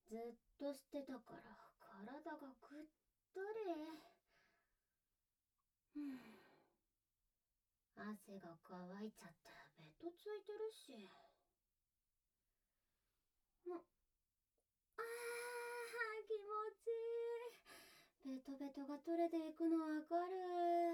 ずっとしてたから体がぐったり。汗が乾いちゃってベトついてるし。気持ちいい。ベトベトが取れていくのわかる。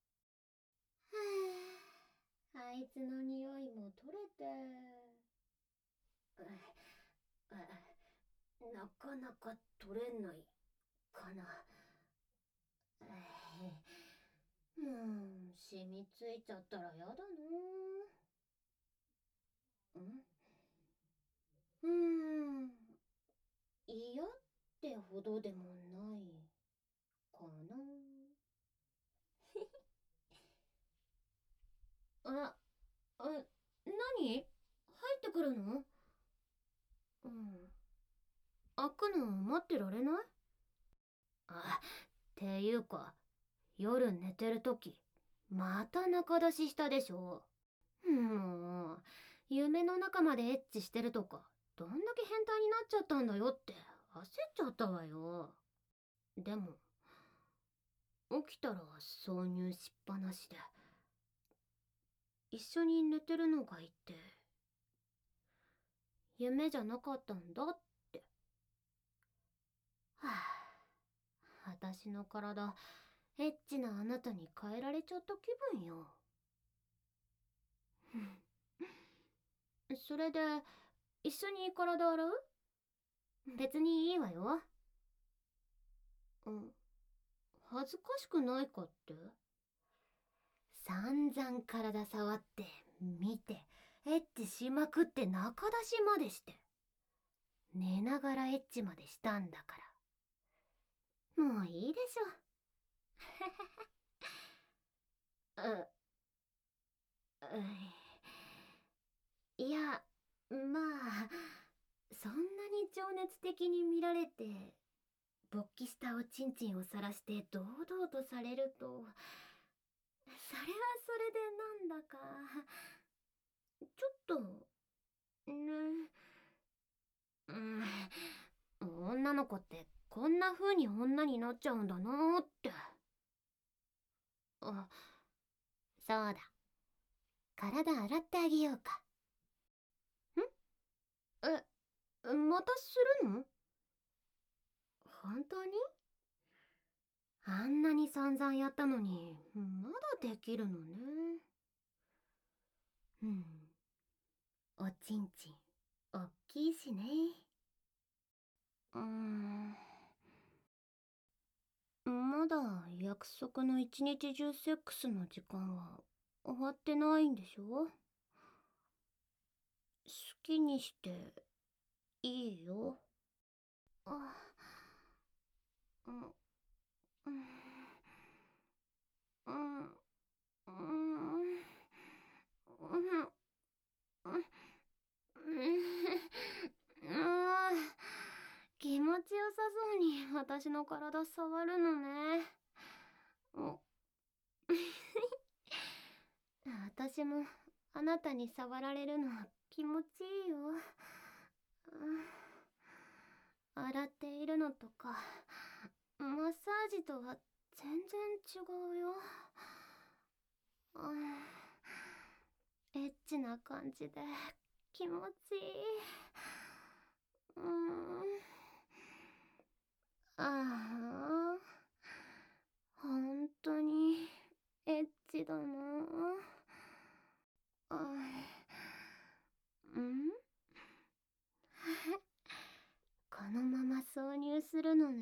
あいつの匂いも取れて。なかなか取れないかな。もう染みついちゃったらやだな。嫌ってほどでもないかな。あ、何入ってくるの？開くの待ってられない？っていうか、夜寝てるとき、また中出ししたでしょ。もう、夢の中までエッチしてるとか、どんだけ変態になっちゃったんだよって焦っちゃったわよ。でも、起きたら挿入しっぱなしで、一緒に寝てるのがいて、夢じゃなかったんだって。私の体、エッチなあなたに変えられちゃった気分よ。それで、一緒に体洗う？別にいいわよ。恥ずかしくないかって？散々体触って、見て、エッチしまくって中出しまでして。寝ながらエッチまでしたんだから。もういいでしょ。いや、まあ、そんなに情熱的に見られて、勃起したおちんちんを晒して堂々とされると、それはそれでなんだか、ちょっと、ね、女の子ってこんな風に女になっちゃうんだなーって。そうだ。体洗ってあげようか。またするの？本当に？あんなに散々やったのに、まだできるのね。おちんちん、おっきいしね。まだ約束の一日中セックスの時間は終わってないんでしょ？好きにしていいよ。うん、うん、うん、うん、気持ちよさそうに私の体触るのね。私もあなたに触られるの気持ちいいよ。洗っているのとかマッサージとは全然違うよ。エッチな感じで気持ちいい。本当にエッチだな。このまま挿入するのね。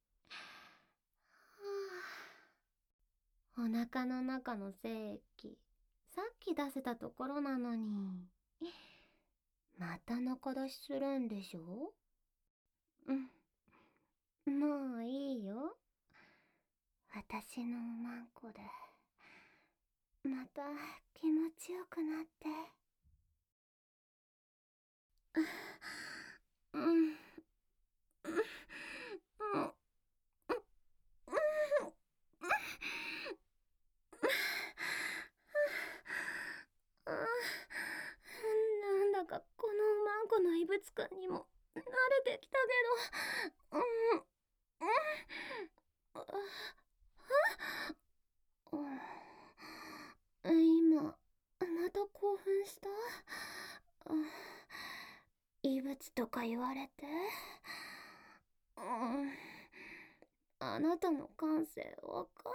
お腹の中の精液、さっき出せたところなのに。また中出しするんでしょ？もういいよ。私のおまんこで、また気持ちよくなって。なんだかこのおまんこの異物感にも慣れてきたけど、今また興奮した。異物とか言われて、あなたの感性わかん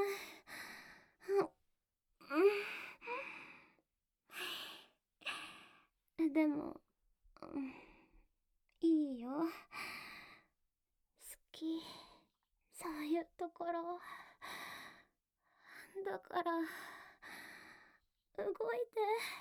ない。でも、いいよ。好き。そういうところ。だから、動いて。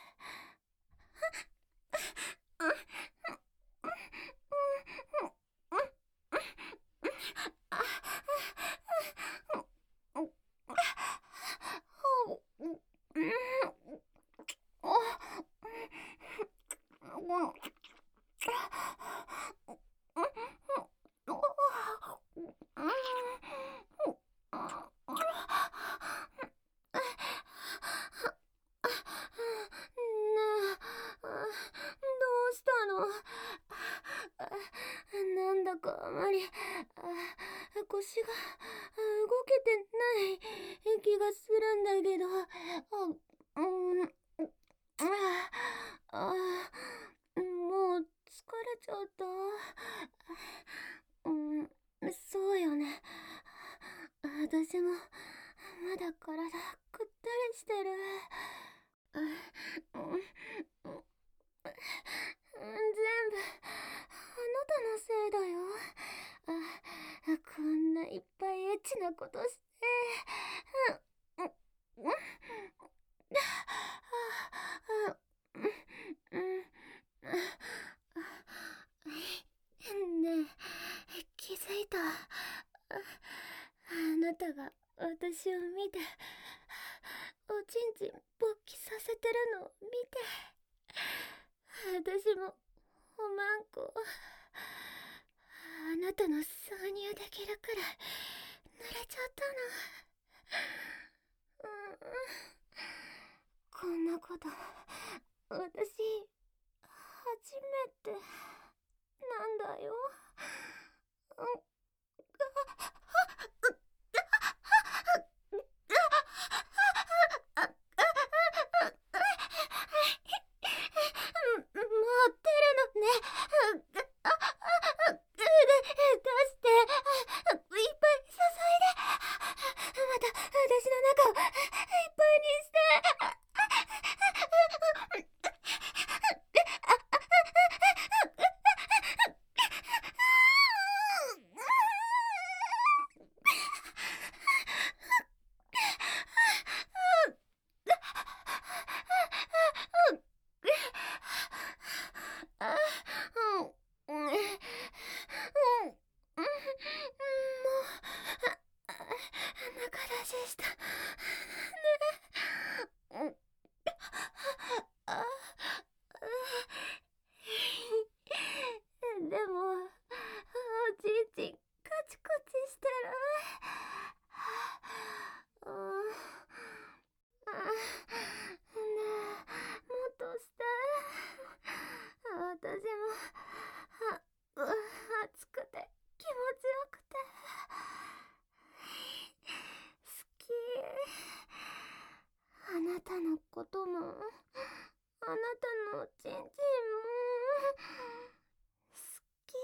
なんだかあまり腰が動けてない気がするんだけど、もう疲れちゃった。そうよね。私もまだ体ぐったりしてる。全部あなたのせいだよ。こんないっぱいエッチなことして。ねえ、気づいた？あなたが私を見て、おちんちん勃起させてるのを見て、私もおまんこあなたの挿入できるくらい濡れちゃったの。こんなこと私初めてなんだよ。待ってるのね。出して、いっぱい注いで、また私の中をいっぱいにして。中出ししたね。でもおちんちんカチカチしてる。ねえ、もっとして。私も暑くて気持ちよくて好き。あなたのことも、あなたのおちんちんも好き。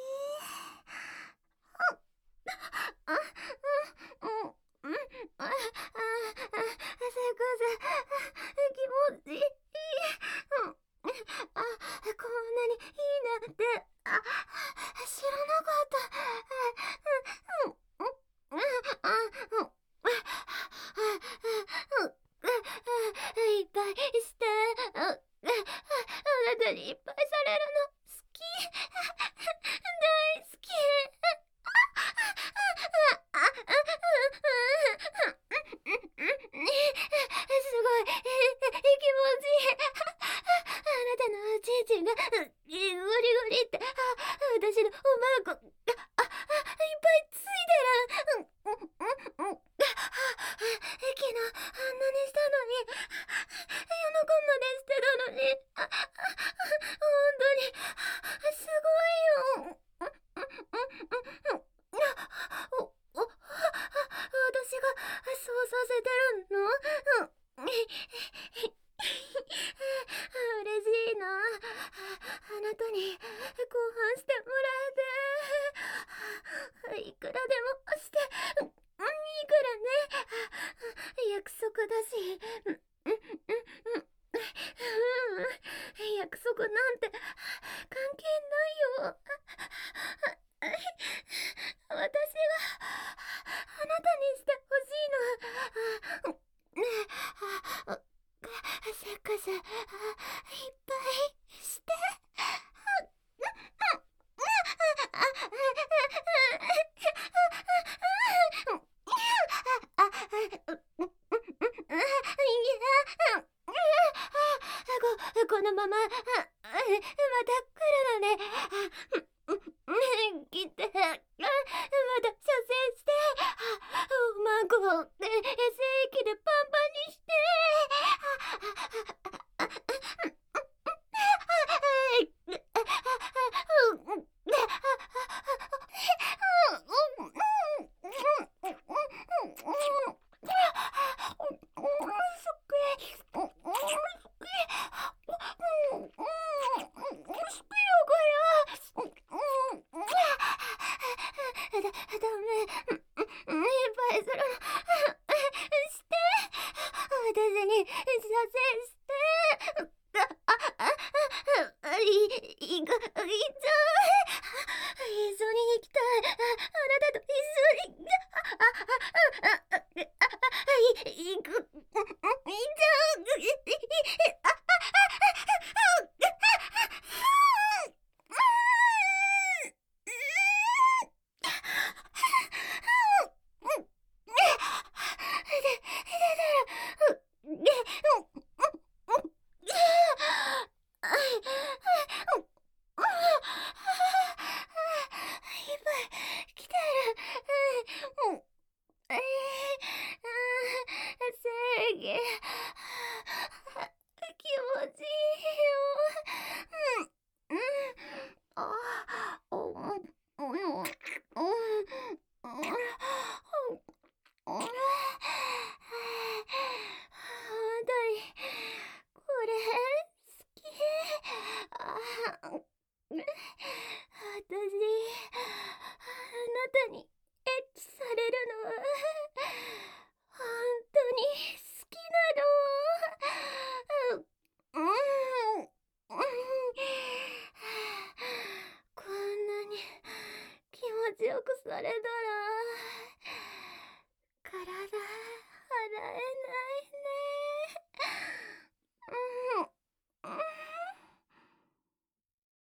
せこせ気持ちいい。こんなにいいなんて知らなかった。いっぱいしてあなたにいっぱいされるの好き。大好き。すごい気持ちいい。あなたのおちんちんがゴリゴリって私のおまんこいっぱいついてる。昨日あんなにしたのに、夜中までしてたのに、本当にすごいよ。 なたにご飯してもらえて、いくらでもしていいからね。約束だし。約束なんて関係ないよ。私があなたにしてほしいの。セックスいっぱいして。このまままた来るのね。来てまた射精して、マンコを精液でパンパンにして。ダメ。いっぱいするの。して。私に射精して。いく、いっちゃう。一緒に行きたい。あなたと一緒に。行く。いっちゃう。来てる。正義。気持ちいいよ。これ好き。私、あなたにエッチされるのは本当に好きなの。こんなに気持ちよくされたら体払えないね。